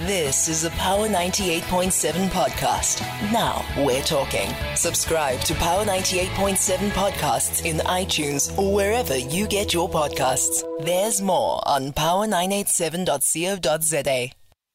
This is a Power 98.7 podcast. Now we're talking. Subscribe to Power 98.7 podcasts in iTunes or wherever you get your podcasts. There's more on power987.co.za.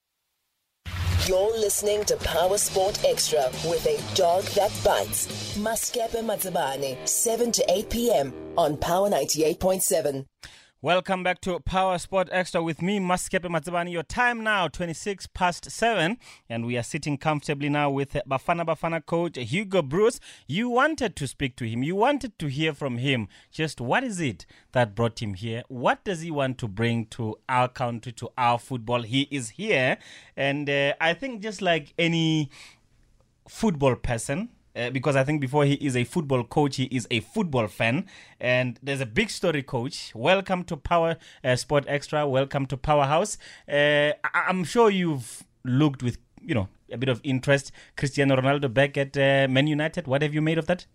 You're listening to Power Sport Extra with a dog that bites. Maskepe Matsabane, 7 to 8 p.m. on Power 98.7. Welcome back to Power Sport Extra with me, Maskepe Matsabane. Your time now, 26 past 7, and we are sitting comfortably now with Bafana coach Hugo Broos. You wanted to speak to him. You wanted to hear from him. Just what is it that brought him here? What does he want to bring to our country, to our football? He is here, and I think just like any football person, because I think before he is a football coach, he is a football fan. And there's a big story, coach. Welcome to Power Sport Extra. Welcome to Powerhouse. I'm sure you've looked with, a bit of interest. Cristiano Ronaldo back at Man United. What have you made of that?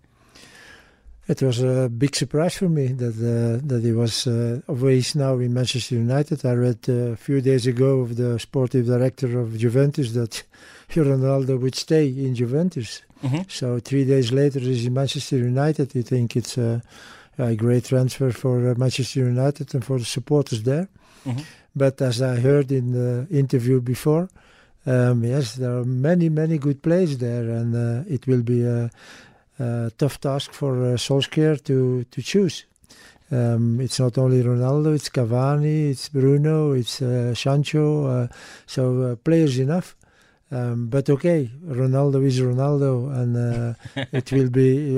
It was a big surprise for me that he was always now in Manchester United. I read a few days ago of the sportive director of Juventus that Ronaldo would stay in Juventus. Mm-hmm. So 3 days later he's in Manchester United. I think it's a great transfer for Manchester United and for the supporters there. Mm-hmm. But as I heard in the interview before, yes, there are many, many good players there, and it will be a tough task for Solskjaer to choose. It's not only Ronaldo, it's Cavani, it's Bruno, it's Sancho, so players enough. But okay, Ronaldo is Ronaldo, and it will be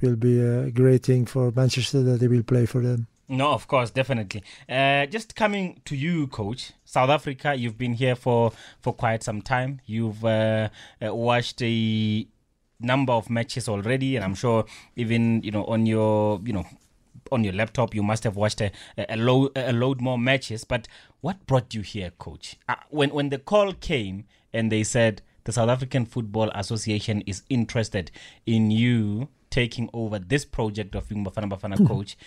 a great thing for Manchester that he will play for them. No, of course, definitely. Just coming to you, coach, South Africa, you've been here for quite some time. You've watched a number of matches already, and I'm sure even on your laptop you must have watched a load more matches. But what brought you here, coach? When the call came and they said the South African Football Association is interested in you taking over this project of being Bafana coach,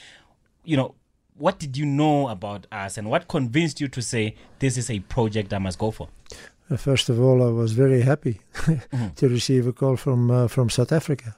what did you know about us, and what convinced you to say this is a project I must go for? First of all, I was very happy to receive a call from South Africa.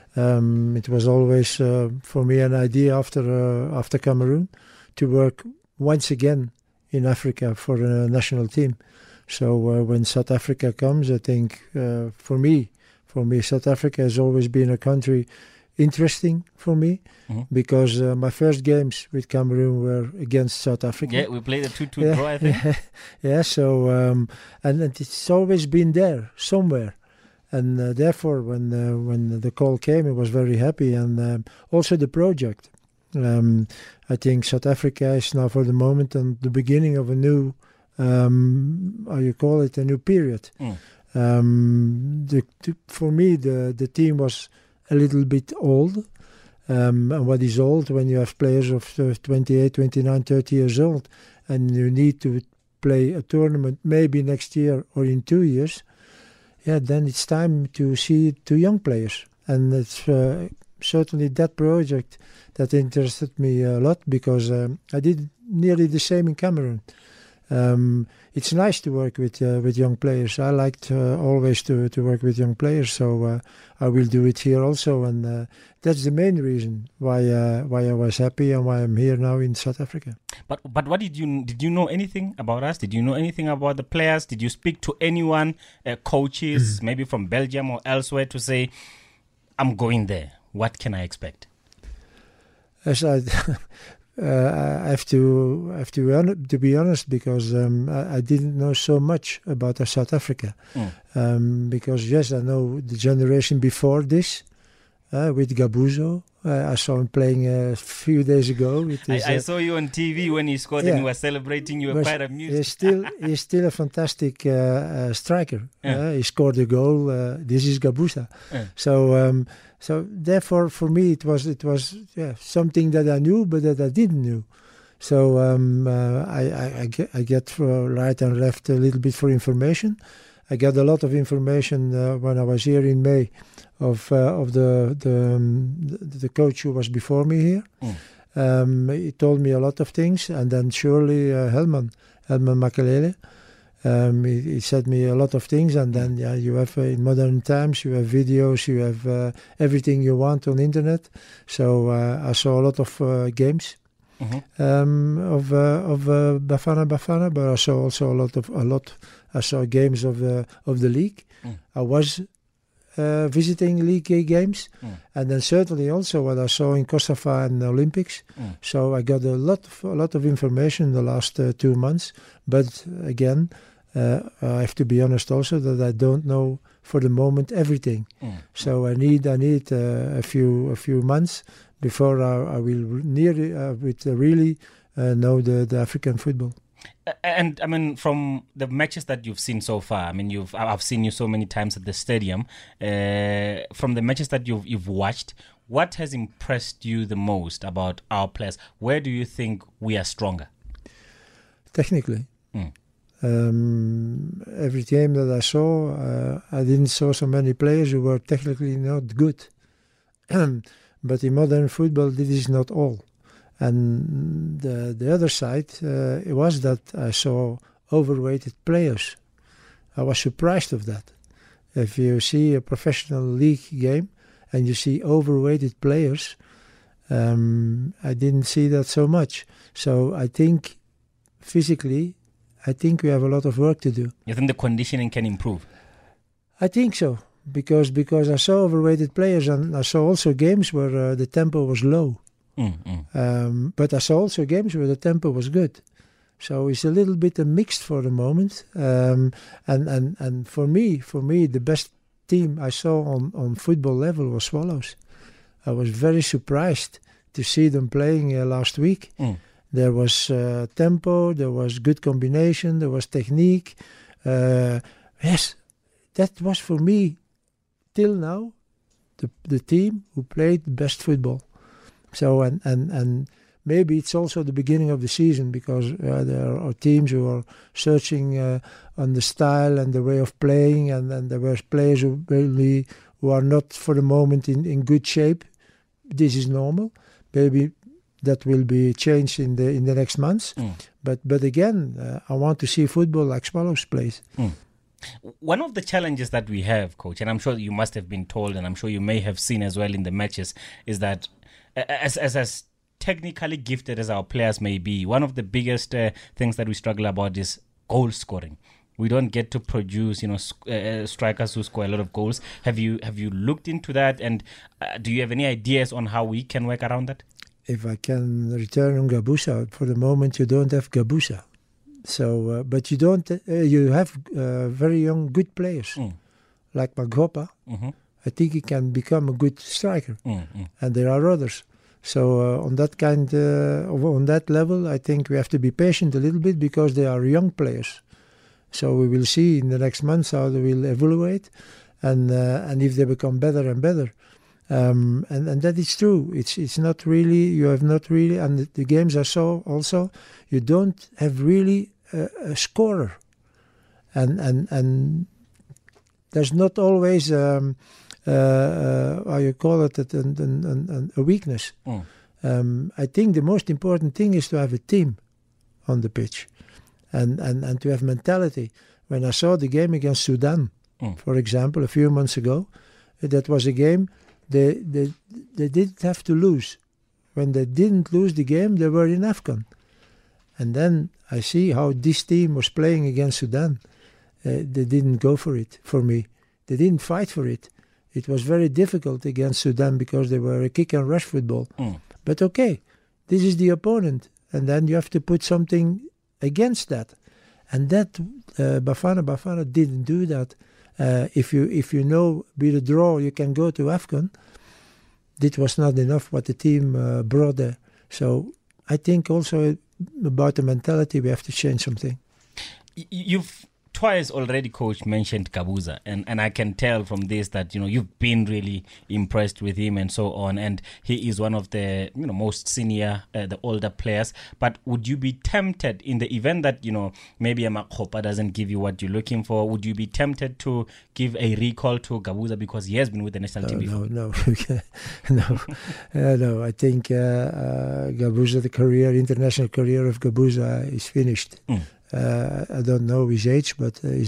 It was always for me an idea after Cameroon to work once again in Africa for a national team. So when South Africa comes, I think for me, South Africa has always been a country interesting for me, because my first games with Cameroon were against South Africa. Yeah, we played a 2-2 draw, I think. Yeah, so and it's always been there somewhere, and therefore when the call came, I was very happy, and also the project. I think South Africa is now for the moment on the beginning of a new, a new period. For me, the team was a little bit old. And what is old when you have players of 28, 29, 30 years old, and you need to play a tournament maybe next year or in 2 years, then it's time to see two young players. And it's certainly that project that interested me a lot, because I did nearly the same in Cameroon. It's nice to work with young players. I liked always to work with young players, so I will do it here also, and that's the main reason why I was happy and why I'm here now in South Africa. But what did you know anything about us? Did you know anything about the players? Did you speak to anyone, coaches, maybe from Belgium or elsewhere, to say, I'm going there? What can I expect? As I have to be honest, because I didn't know so much about South Africa. Because yes, I know the generation before this, with Gabuzo. I saw him playing a few days ago. I saw you on TV when he scored and you were celebrating. You were quite amused. He's still a fantastic striker. He scored a goal. This is Gabuza. So therefore, for me, it was something that I knew, but that I didn't know. So I get right and left a little bit for information. I got a lot of information when I was here in May of the coach who was before me here. He told me a lot of things, and then surely Helman Makelele. He said me a lot of things, and then you have in modern times you have videos, you have everything you want on internet. So I saw a lot of games of Bafana Bafana, but I saw also a lot. I saw games of the league. I was visiting league games, and then certainly also what I saw in Kosovo and the Olympics. So I got a lot of information in the last 2 months. But again, I have to be honest also that I don't know for the moment everything. So I need a few months before I will really know the African football. And I mean, from the matches that you've seen so far, I mean, I've seen you so many times at the stadium. From the matches that you've watched, what has impressed you the most about our players? Where do you think we are stronger? Technically. Every game that I saw, I didn't saw so many players who were technically not good. But in modern football, this is not all. And the other side it was that I saw overrated players. I was surprised of that. If you see a professional league game and you see overrated players, I didn't see that so much. So I think physically, we have a lot of work to do. You think the conditioning can improve? I think so, because I saw overrated players, and I saw also games where the tempo was low. But I saw also games where the tempo was good. So it's a little bit mixed for the moment. And for me, the best team I saw on football level was Swallows. I was very surprised to see them playing last week. There was tempo, there was good combination, there was technique. Yes, that was for me, till now, the team who played the best football. So, and maybe it's also the beginning of the season, because there are teams who are searching on the style and the way of playing, and there were players who are not for the moment in good shape. This is normal. Maybe that will be changed in the next months. But again, I want to see football like Swallows plays. One of the challenges that we have, Coach, and I'm sure you must have been told, and I'm sure you may have seen as well in the matches, is that as technically gifted as our players may be, one of the biggest things that we struggle about is goal scoring. We don't get to produce, strikers who score a lot of goals. Have you looked into that, and do you have any ideas on how we can work around that? If I can return on Gabusa, for the moment you don't have Gabusa. So, but you don't. You have very young, good players like Magopa. I think he can become a good striker, and there are others. So on that level, I think we have to be patient a little bit, because they are young players. So we will see in the next months how they will evaluate, and if they become better and better. And that is true. It's not really. You have not really, and the games I saw also, you don't have really a scorer, and there's not always how you call it a weakness. I think the most important thing is to have a team on the pitch, and to have mentality. When I saw the game against Sudan, for example, a few months ago, that was a game they didn't have to lose. When they didn't lose the game, they were in AFCON. And then I see how this team was playing against Sudan. They didn't go for it, for me. They didn't fight for it. It was very difficult against Sudan, because they were a kick and rush football. But okay, this is the opponent. And then you have to put something against that. And that Bafana didn't do that. If you know, with a draw, you can go to AFCON. It was not enough what the team brought there. So I think also about the mentality, we have to change something. You've twice already, Coach, mentioned Gabusa, and I can tell from this that you've been really impressed with him and so on, and he is one of the most senior, the older players. But would you be tempted, in the event that maybe a Makopa doesn't give you what you're looking for, would you be tempted to give a recall to Gabusa, because he has been with the national team before? No. I think Gabusa, the international career of Gabusa is finished. I don't know his age, but he's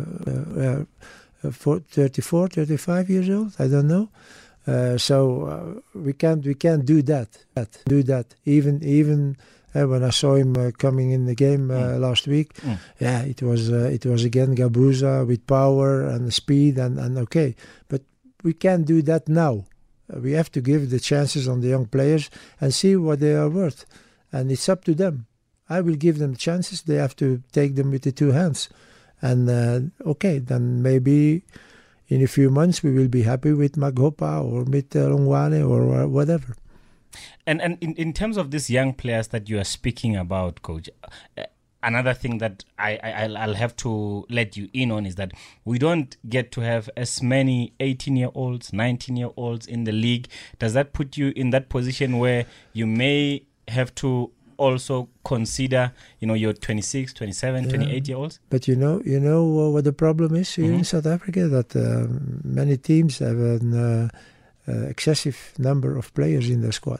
34, 35 years old. I don't know. So we can't do that. Even when I saw him coming in the game last week, it was again Gabuza with power and speed and okay, but we can't do that now. We have to give the chances on the young players and see what they are worth, and it's up to them. I will give them chances. They have to take them with the two hands, and then maybe in a few months we will be happy with Maghopa or with Longwane or whatever. And in terms of these young players that you are speaking about, Coach, another thing that I'll have to let you in on is that we don't get to have as many 18-year-olds, 19-year-olds in the league. Does that put you in that position where you may have to also consider, your 26, 27, 28-year-olds? But you know what the problem is here in South Africa? That many teams have an excessive number of players in their squad.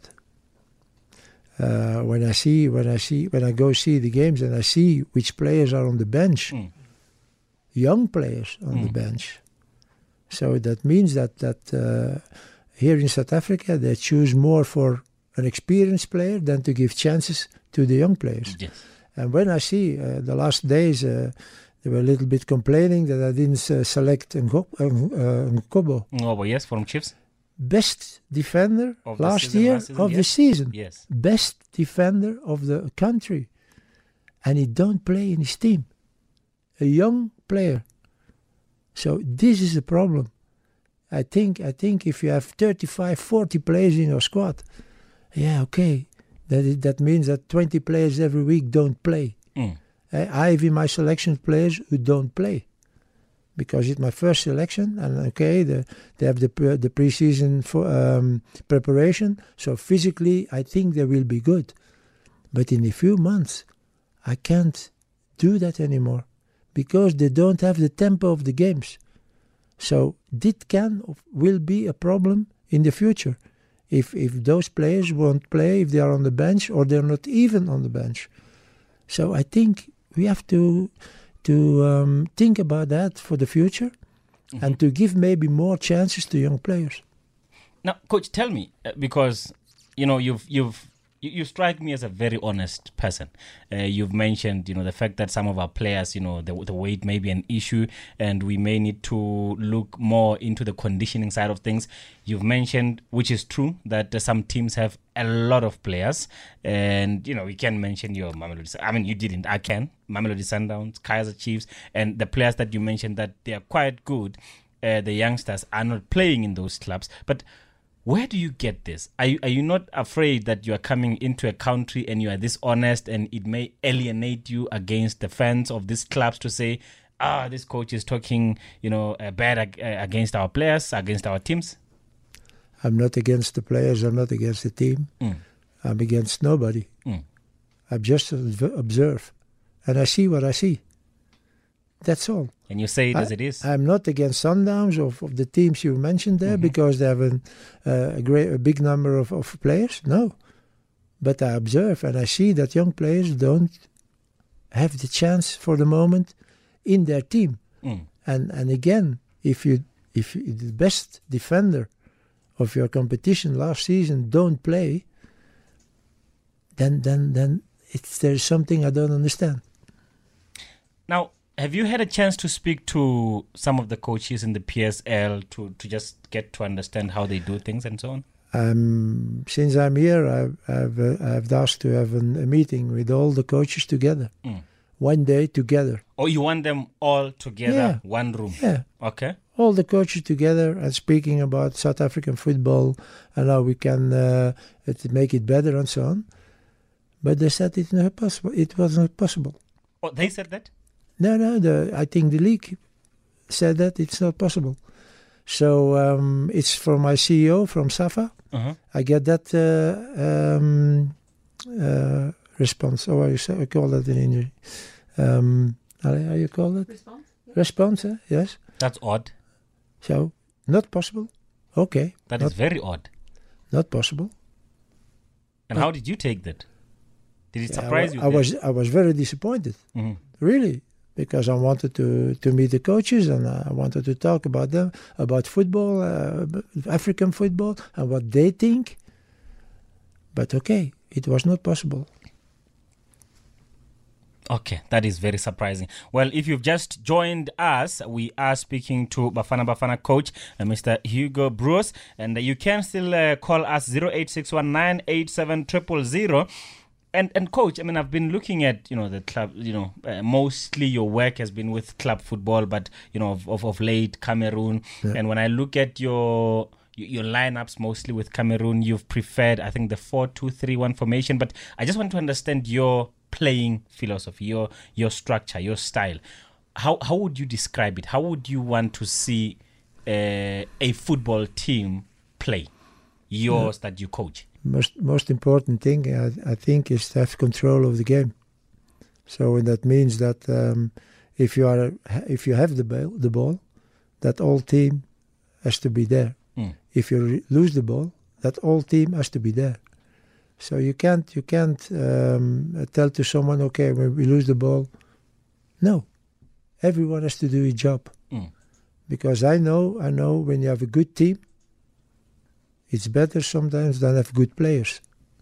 When I go see the games and I see which players are on the bench, young players on the bench. So that means that here in South Africa they choose more for an experienced player than to give chances to the young players. Yes. And when I see the last days, they were a little bit complaining that I didn't select Nkobo. Nkobo, yes, from Chiefs. Best defender Of last year of the season. Yes. Best defender of the country. And he don't play in his team. A young player. So this is a problem. I think if you have 35, 40 players in your squad, that means that 20 players every week don't play. I have in my selection players who don't play. Because it's my first selection, and they have the pre-season preparation. So physically, I think they will be good. But in a few months, I can't do that anymore because they don't have the tempo of the games. So will be a problem in the future if those players won't play, if they are on the bench or they're not even on the bench. So I think we have to think about that for the future and to give maybe more chances to young players. Now, Coach, tell me, because you strike me as a very honest person. You've mentioned, the fact that some of our players, the weight may be an issue and we may need to look more into the conditioning side of things. You've mentioned, which is true, that some teams have a lot of players, and we can mention your Mamelodi. I mean, you didn't. I can. Mamelodi Sundowns, Kaizer Chiefs, and the players that you mentioned that they are quite good. The youngsters are not playing in those clubs, but where do you get this? Are you not afraid that you are coming into a country and you are this honest and it may alienate you against the fans of these clubs to say, this coach is talking, bad against our players, against our teams? I'm not against the players. I'm not against the team. I'm against nobody. I just observe and I see what I see. That's all. And you say it as it is. I'm not against Sundowns of the teams you mentioned there because they have a big number of players. No. But I observe and I see that young players don't have the chance for the moment in their team. And again, if the best defender of your competition last season don't play, then there's something I don't understand. Now, have you had a chance to speak to some of the coaches in the PSL to just get to understand how they do things and so on? Since I'm here, I've asked to have a meeting with all the coaches together. One day together. Oh, you want them all together, one room? Yeah. Okay. All the coaches together and speaking about South African football and how we can make it better and so on. But they said it's not possible. It was not possible. Oh, they said that? No. I think the league said that it's not possible. So it's from my CEO from SAFA. I get that response. Or I call that an injury. How you call that? Response. Response, yes. That's odd. So, not possible. Okay. That is very odd. Not possible. And how did you take that? Did it surprise you? I was very disappointed really, because I wanted to meet the coaches and I wanted to talk about them, about football, African football, and what they think. But okay, it was not possible. Okay, that is very surprising. Well, if you've just joined us, we are speaking to Bafana Bafana coach, Mr. Hugo Broos, and you can still call us 0861987000. And coach, I mean, I've been looking at, the club, mostly your work has been with club football, but, of late, Cameroon. Yeah. And when I look at your lineups, mostly with Cameroon, you've preferred, I think, the 4-2-3-1 formation. But I just want to understand your playing philosophy, your structure, your style. How would you describe it? How would you want to see a football team play, yours that you coach? Most important thing, I think, is to have control of the game. So that means that if you have the ball, that all team has to be there. If you lose the ball, that all team has to be there. So you can't tell to someone, okay, when we lose the ball. No, everyone has to do his job. Because I know when you have a good team, it's better sometimes than have good players.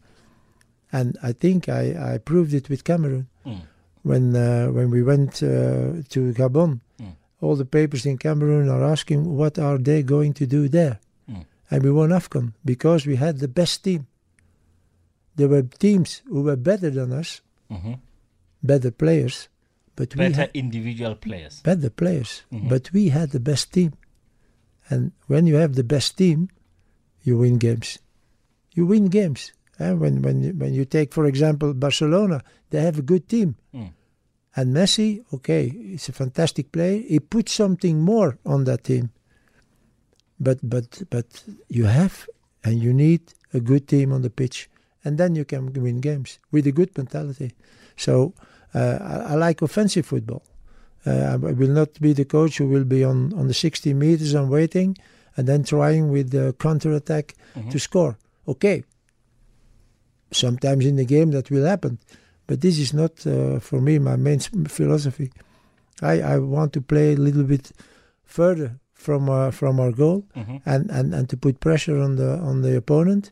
And I think I proved it with Cameroon. When we went to Gabon, all the papers in Cameroon are asking what are they going to do there. And we won AFCON because we had the best team. There were teams who were better than us, better players. But we had individual players. Better players. But we had the best team. And when you have the best team, you win games. You win games. When you take, for example, Barcelona, they have a good team. And Messi, okay, he's a fantastic player. He put something more on that team. But you have and you need a good team on the pitch. And then you can win games with a good mentality. So I like offensive football. I will not be the coach who will be on the 60 meters and waiting and then trying with the counter-attack to score. Okay, sometimes in the game that will happen. But this is not, for me, my main philosophy. I want to play a little bit further from our goal and to put pressure on the opponent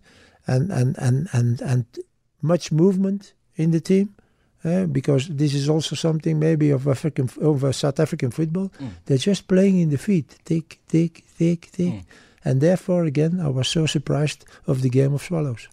and much movement in the team. Because this is also something maybe of South African football. They're just playing in the feet, tick, tick, tick, tick. And therefore, again, I was so surprised of the game of Swallows.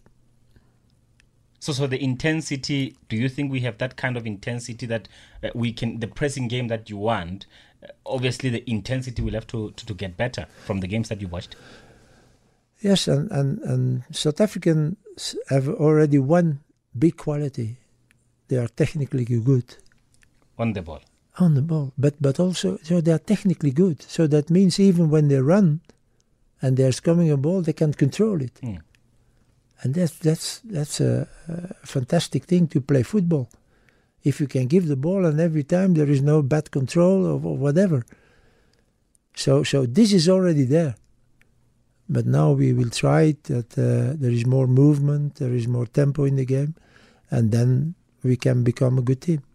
So the intensity, do you think we have that kind of intensity that we can, the pressing game that you want, obviously the intensity will have to get better from the games that you watched? Yes, and South Africans have already one big quality. They are technically good. On the ball. On the ball. But also, so they are technically good. So that means even when they run and there's coming a ball, they can control it. And that's a fantastic thing to play football. If you can give the ball and every time there is no bad control or whatever. So this is already there. But now we will try it that there is more movement, there is more tempo in the game, and then we can become a good team.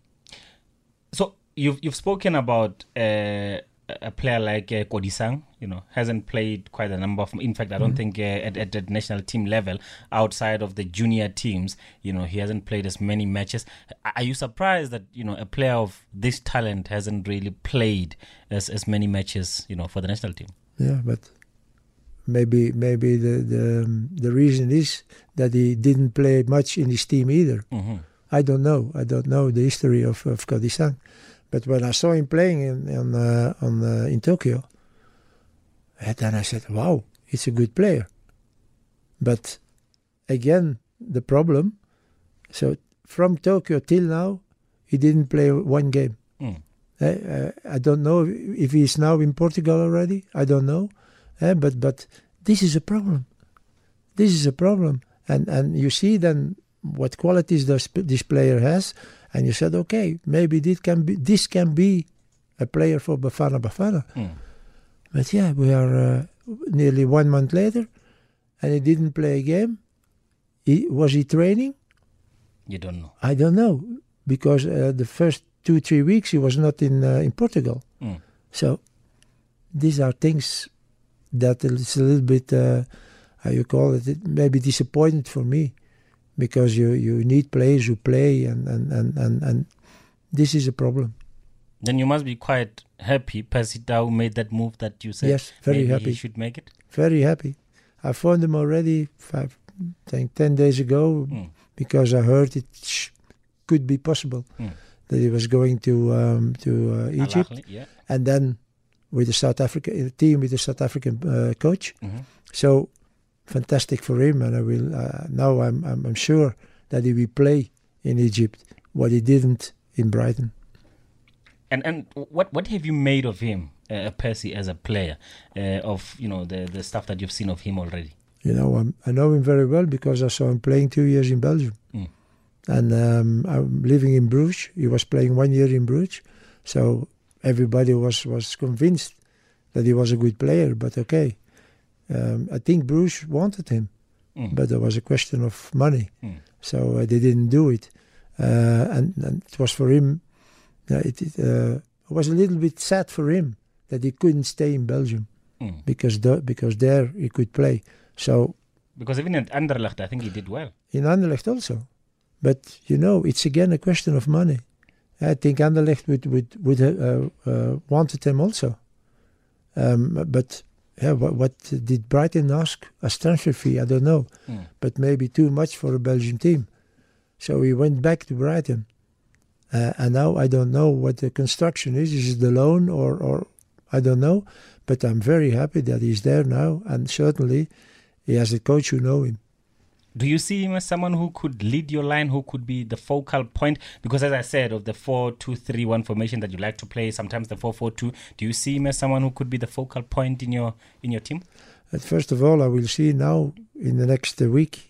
So you've spoken about a player like Kodisang, hasn't played quite a number of. In fact, I don't think at the national team level, outside of the junior teams, he hasn't played as many matches. Are you surprised that a player of this talent hasn't really played as many matches, for the national team? Yeah, but maybe the reason is that he didn't play much in his team either. I don't know the history of Kodisang. But when I saw him playing in Tokyo, then I said, wow, he's a good player. But again, the problem, so from Tokyo till now, he didn't play one game. I don't know if he's now in Portugal already. I don't know. But this is a problem. This is a problem. And you see then what qualities this player has. And you said, okay, maybe this can be a player for Bafana. But yeah, we are nearly 1 month later, and he didn't play a game. Was he training? You don't know. I don't know, because the first 2-3 weeks he was not in Portugal. So these are things that it's a little bit, how you call it, maybe disappointed for me, because you need players who play, and this is a problem. Then you must be quite happy Percy Tau made that move that you said. Yes, very maybe happy. He should make it. Very happy. I phoned him already 10 days ago because I heard it could be possible that he was going to Egypt, and then with the South African team, with the South African coach. So fantastic for him, and I will now. I'm sure that he will play in Egypt what he didn't in Brighton. And what have you made of him, Percy, as a player? Of the stuff that you've seen of him already. I know him very well because I saw him playing 2 years in Belgium, and I'm living in Bruges. He was playing 1 year in Bruges, so everybody was convinced that he was a good player. But okay, I think Bruges wanted him, but there was a question of money, so they didn't do it, and it was for him. It was a little bit sad for him that he couldn't stay in Belgium because there he could play. So because even at Anderlecht, I think he did well. In Anderlecht also, but it's again a question of money. I think Anderlecht would wanted him also, but what did Brighton ask as transfer fee? I don't know, but maybe too much for a Belgian team. So he went back to Brighton. And now I don't know what the construction is. Is it the loan or I don't know. But I'm very happy that he's there now. And certainly he has a coach who know him. Do you see him as someone who could lead your line, who could be the focal point? Because as I said, of the 4-2-3-1 formation that you like to play, sometimes the 4-4-2, do you see him as someone who could be the focal point in your team? First of all, I will see now in the next week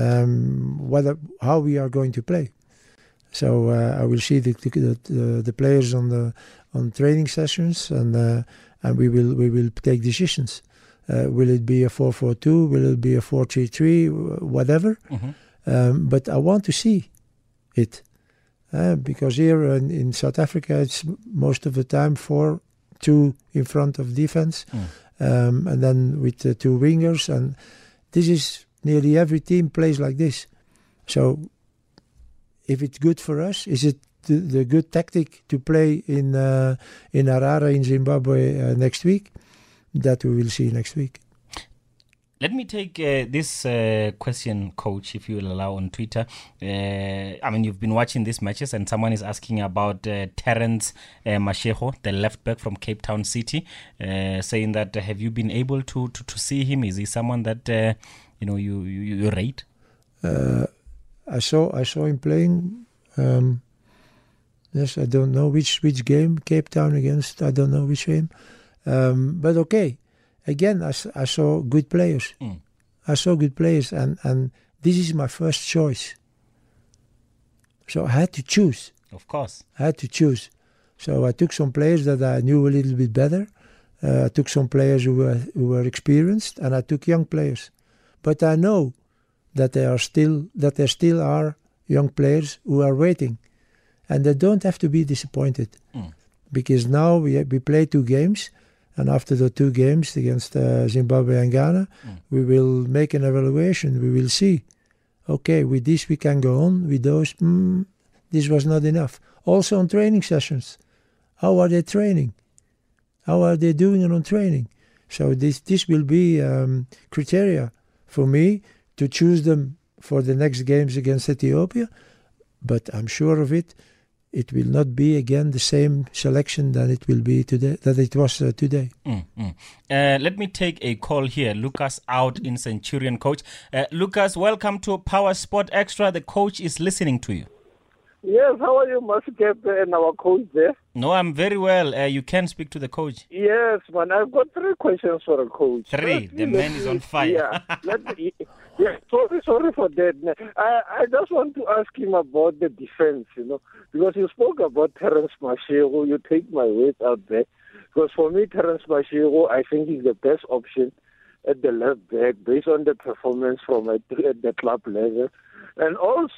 how we are going to play. So I will see the players on training sessions, and we will take decisions. Will it be a 4-4-2? Will it be a 4-3-3? Whatever. But I want to see it because here in South Africa it's most of the time 4-2 in front of defense, and then with the 2 wingers, and this is nearly every team plays like this. So. If it's good for us, is it the good tactic to play in Harare in Zimbabwe next week? That we will see next week. Let me take this question, Coach, if you will allow, on Twitter. You've been watching these matches, and someone is asking about Terence Mashego, the left back from Cape Town City, saying that have you been able to see him? Is he someone that you rate? I saw him playing. Yes, I don't know which game, Cape Town against, I don't know which game. But okay, again, I saw good players. I saw good players, and this is my first choice. So I had to choose. Of course. I had to choose. So I took some players that I knew a little bit better. I took some players who were experienced, and I took young players. But I know that there still are young players who are waiting, and they don't have to be disappointed, because now we play 2 games, and after the 2 games against Zimbabwe and Ghana, we will make an evaluation. We will see, okay, with this we can go on. With those, this was not enough. Also on training sessions, how are they training? How are they doing it on training? So this will be criteria for me to choose them for the next games against Ethiopia, but I'm sure of it. It will not be again the same selection that it will be today. That it was today. Let me take a call here. Lucas out in Centurion, Coach. Lucas, welcome to Power Sport Extra. The coach is listening to you. Yes, how are you, Masikepe, and our coach there? No, I'm very well. You can speak to the coach. Yes, man. I've got 3 questions for the coach. 3? The man is on fire. Sorry for that. I just want to ask him about the defense, because you spoke about Terence Mashego. You take my words out there. Because for me, Terence Mashego, I think is the best option at the left back based on the performance from at the club level. And also,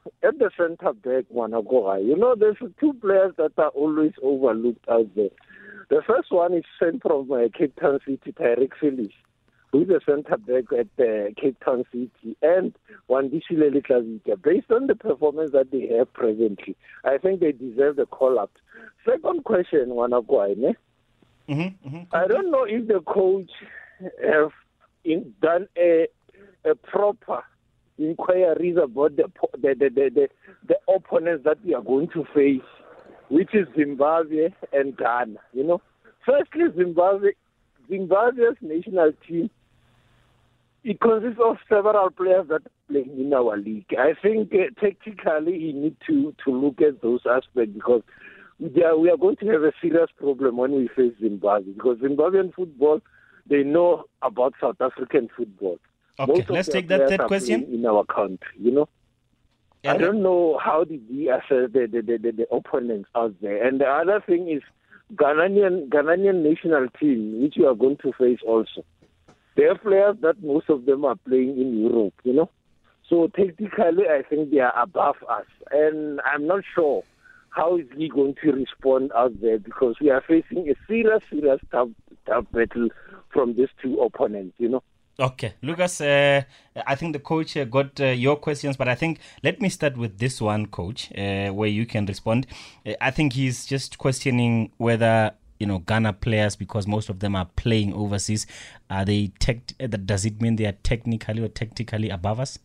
at the centre back, Wanagoha, there's two players that are always overlooked out there. The first one is sent from Cape Town City, Tyreek Phillips, who is the centre back at Cape Town City, and Wandishile Klazika. Based on the performance that they have presently, I think they deserve the call-up. Second question, Wanagoha, I don't know if the coach have done a proper inquiries about the opponents that we are going to face, which is Zimbabwe and Ghana. Firstly, Zimbabwe's national team, it consists of several players that are playing in our league. I think tactically you need to look at those aspects, because we are going to have a serious problem when we face Zimbabwe, because Zimbabwean football, they know about South African football. Okay, let's take that third question. In our country, I don't know how did we assess the opponents out there. And the other thing is Ghanaian national team, which we are going to face also. They have players that most of them are playing in Europe, So technically, I think they are above us. And I'm not sure how is he going to respond out there, because we are facing a serious tough battle from these two opponents, Okay, Lucas, I think the coach got your questions, but I think let me start with this one, coach, where you can respond. I think he's just questioning whether, Ghana players, because most of them are playing overseas, are they does it mean they are technically or tactically above us?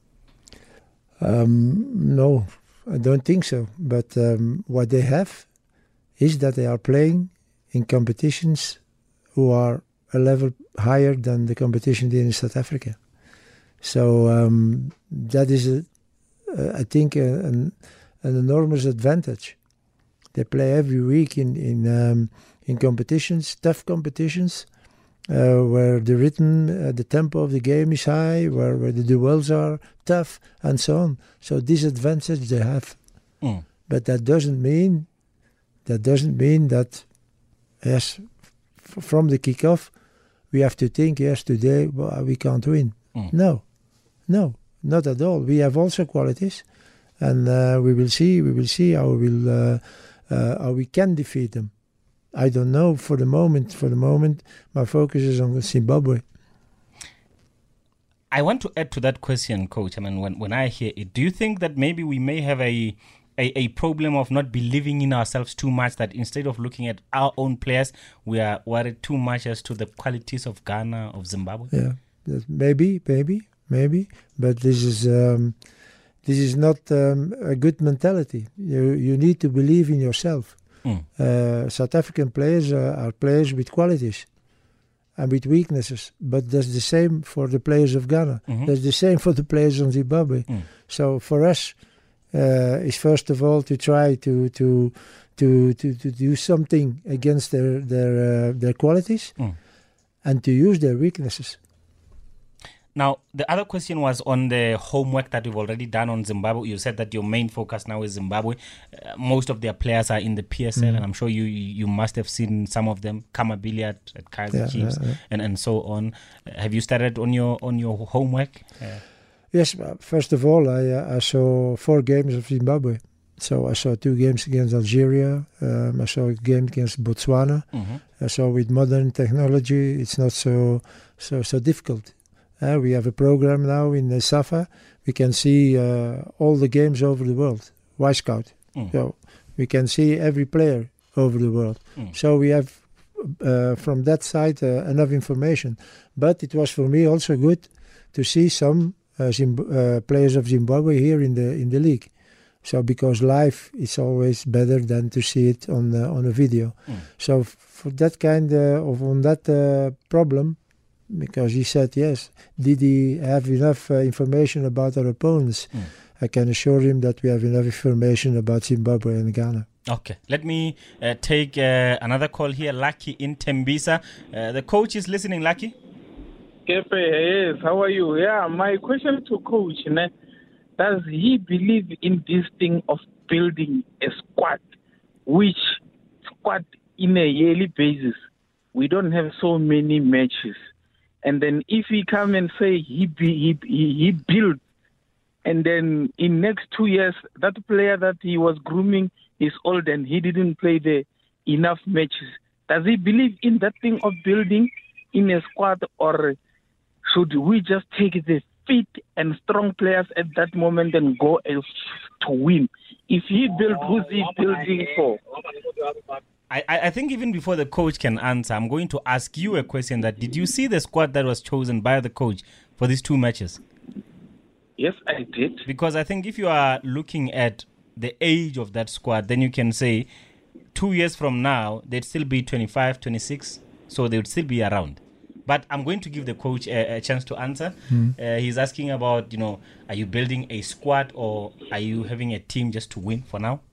No, I don't think so. But what they have is that they are playing in competitions who are a level higher than the competition in South Africa. So that is, I think, an enormous advantage. They play every week in competitions, tough competitions, where the rhythm, the tempo of the game is high, where the duels are tough, and so on. So this advantage they have. But that doesn't mean that, yes, from the kickoff, we have to think, yes, today we can't win. No, not at all. We have also qualities, and we will see how we can defeat them. I don't know for the moment. My focus is on Zimbabwe. I want to add to that question, Coach. I mean, when I hear it, do you think that maybe we may have a problem of not believing in ourselves too much, that instead of looking at our own players, we are worried too much as to the qualities of Ghana, of Zimbabwe? Yeah, maybe. But this is not a good mentality. You need to believe in yourself. South African players are players with qualities and with weaknesses, but that's the same for the players of Ghana. That's the same for the players of Zimbabwe. So for us, is first of all to try to do something against their qualities and to use their weaknesses. Now, the other question was on the homework that we've already done on Zimbabwe. You said that your main focus now is Zimbabwe. Most of their players are in the PSL, and I'm sure you must have seen some of them, Kamabili at Kaizer Chiefs, and so on. Have you started on your homework? Yes, first of all, I saw 4 games of Zimbabwe. So I saw 2 games against Algeria. I saw a game against Botswana. So with modern technology, it's not so difficult. We have a program now in the SAFA. We can see all the games over the world, Y-Scout. So we can see every player over the world. So we have, from that side, enough information. But it was for me also good to see some players of Zimbabwe here in the league. So because live is always better than to see it on a video. So for that kind on that problem, because he said yes, did he have enough information about our opponents? I can assure him that we have enough information about Zimbabwe and Ghana. Okay, let me take another call here. Lucky in Tembisa. The coach is listening, Lucky. Kepe, yes, how are you? Yeah, my question to coach, does he believe in this thing of building a squad, which squad in a yearly basis? We don't have so many matches. And then if he come and say he built and then in next 2 years, that player that he was grooming is old and he didn't play the enough matches. Does he believe in that thing of building in a squad, or should we just take the fit and strong players at that moment and go to win? If he built, who's he building for? I think even before the coach can answer, I'm going to ask you a question. That did you see the squad that was chosen by the coach for these 2 matches? Yes, I did. Because I think if you are looking at the age of that squad, then you can say 2 years from now, they'd still be 25, 26, so they would still be around. But I'm going to give the coach a chance to answer. He's asking about, are you building a squad or are you having a team just to win for now?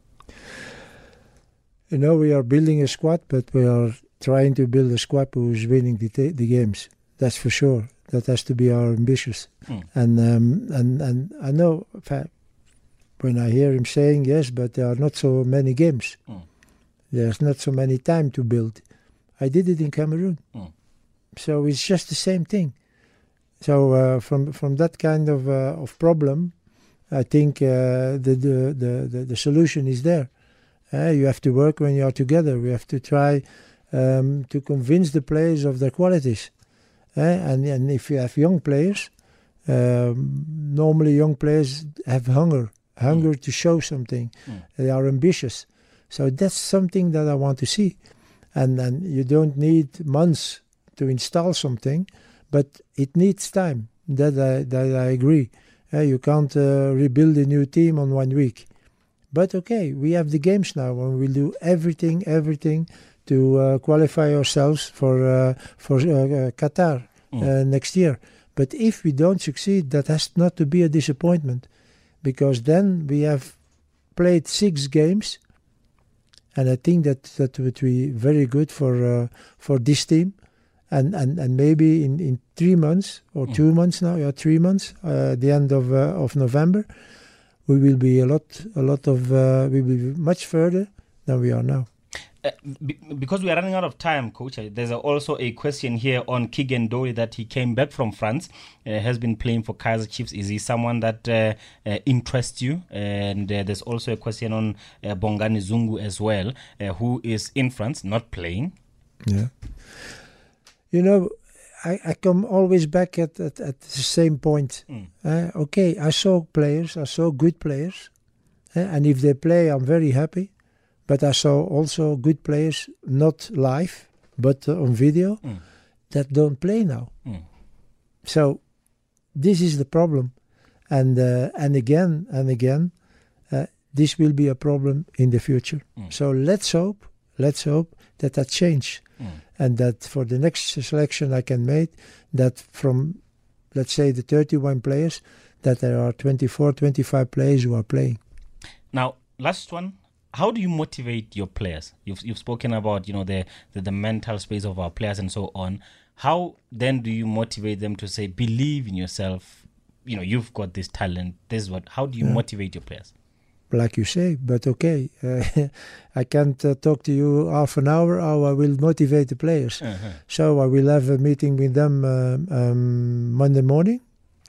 We are building a squad, but we are trying to build a squad who is winning the games. That's for sure. That has to be our ambitious. And I know, in fact, when I hear him saying yes, but there are not so many games. There's not so many time to build. I did it in Cameroon. So it's just the same thing. So from that kind of problem, I think the solution is there. You have to work when you are together. We have to try to convince the players of their qualities. And if you have young players, normally young players have hunger to show something. They are ambitious. So that's something that I want to see. And you don't need months to install something, but it needs time. That I agree. You can't rebuild a new team on 1 week. But okay, we have the games now, and we'll do everything to qualify ourselves for Qatar next year. But if we don't succeed, that has not to be a disappointment, because then we have played 6 games, and I think that would be very good for this team. And maybe in 3 months or 2 months now, 3 months, the end of November, we will be we will be much further than we are now. Because we are running out of time, Coach, there's also a question here on Keegan Dolly, that he came back from France, has been playing for Kaizer Chiefs. Is he someone that interests you? And there's also a question on Bongani Zungu as well, who is in France, not playing. Yeah. I come always back at the same point. Okay, I saw good players, and if they play, I'm very happy. But I saw also good players, not live, but on video, that don't play now. So this is the problem, and again, this will be a problem in the future. So let's hope that change. And that for the next selection I can make, that from, let's say, the 31 players, that there are 24, 25 players who are playing. Now, last one, how do you motivate your players? You've spoken about, the mental space of our players and so on. How then do you motivate them to say, believe in yourself, you've got this talent, this is what, how do you motivate your players? Like you say, but okay, I can't talk to you half an hour how I will motivate the players. So I will have a meeting with them Monday morning,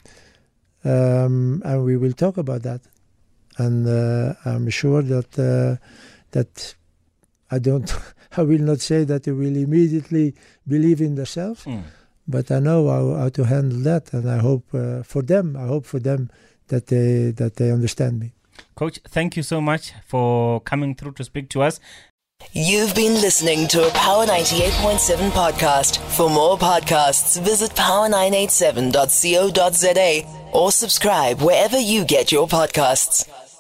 and we will talk about that. And I'm sure that I will not say that they will immediately believe in themselves, but I know how to handle that, and I hope for them that they understand me. Coach, thank you so much for coming through to speak to us. You've been listening to a Power 98.7 podcast. For more podcasts, visit power987.co.za or subscribe wherever you get your podcasts.